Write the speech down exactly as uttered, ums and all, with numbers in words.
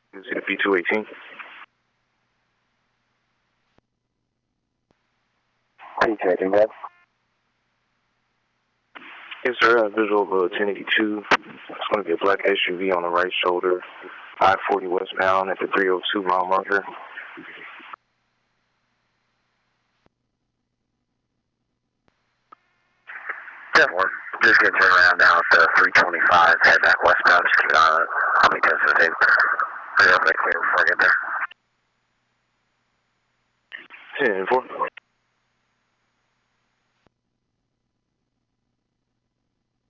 You see the B two eighteen? P two eighteen, bud. Yes, sir. A visual of a ten eighty-two. It's going to be a black S U V on the right shoulder, I forty westbound at the three oh two mile marker. ten one. Just gonna turn around now at the three twenty-five, head back westbound. Just keep an eye on it. How many times does it take? Hurry up, make clear before I get there. ten four.